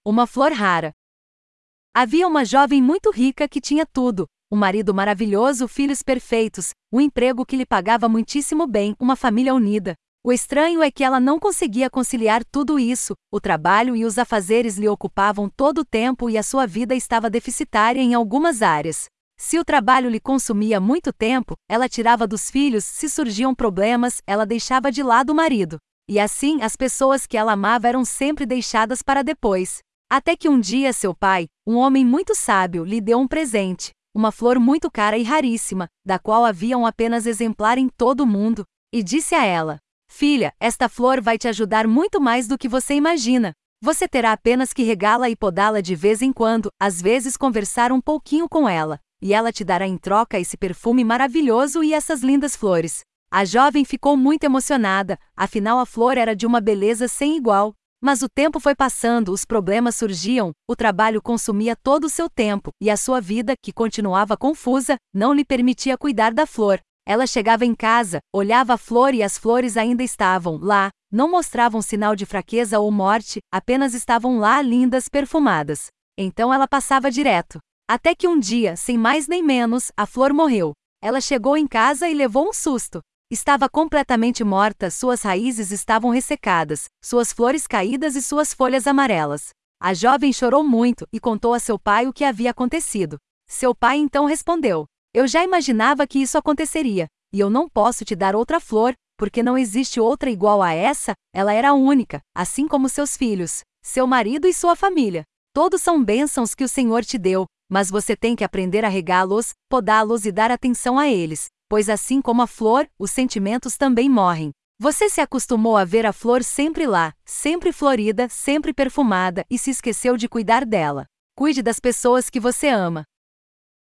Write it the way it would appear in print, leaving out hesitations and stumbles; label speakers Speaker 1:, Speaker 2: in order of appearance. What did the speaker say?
Speaker 1: Uma flor rara. Havia uma jovem muito rica que tinha tudo: um marido maravilhoso, filhos perfeitos, um emprego que lhe pagava muitíssimo bem, uma família unida. O estranho é que ela não conseguia conciliar tudo isso. O trabalho e os afazeres lhe ocupavam todo o tempo e a sua vida estava deficitária em algumas áreas. Se o trabalho lhe consumia muito tempo, ela tirava dos filhos; se surgiam problemas, ela deixava de lado o marido. E assim, as pessoas que ela amava eram sempre deixadas para depois. Até que um dia seu pai, um homem muito sábio, lhe deu um presente: uma flor muito cara e raríssima, da qual havia um apenas exemplar em todo o mundo, e disse a ela: "Filha, esta flor vai te ajudar muito mais do que você imagina. Você terá apenas que regá-la e podá-la de vez em quando, às vezes conversar um pouquinho com ela, e ela te dará em troca esse perfume maravilhoso e essas lindas flores." A jovem ficou muito emocionada, afinal a flor era de uma beleza sem igual. Mas o tempo foi passando, os problemas surgiam, o trabalho consumia todo o seu tempo, e a sua vida, que continuava confusa, não lhe permitia cuidar da flor. Ela chegava em casa, olhava a flor e as flores ainda estavam lá, não mostravam sinal de fraqueza ou morte, apenas estavam lá, lindas, perfumadas. Então ela passava direto. Até que um dia, sem mais nem menos, a flor morreu. Ela chegou em casa e levou um susto. Estava completamente morta, suas raízes estavam ressecadas, suas flores caídas e suas folhas amarelas. A jovem chorou muito e contou a seu pai o que havia acontecido. Seu pai então respondeu: "Eu já imaginava que isso aconteceria, e eu não posso te dar outra flor, porque não existe outra igual a essa. Ela era única, assim como seus filhos, seu marido e sua família. Todos são bênçãos que o Senhor te deu, mas você tem que aprender a regá-los, podá-los e dar atenção a eles. Pois assim como a flor, os sentimentos também morrem. Você se acostumou a ver a flor sempre lá, sempre florida, sempre perfumada, e se esqueceu de cuidar dela. Cuide das pessoas que você ama.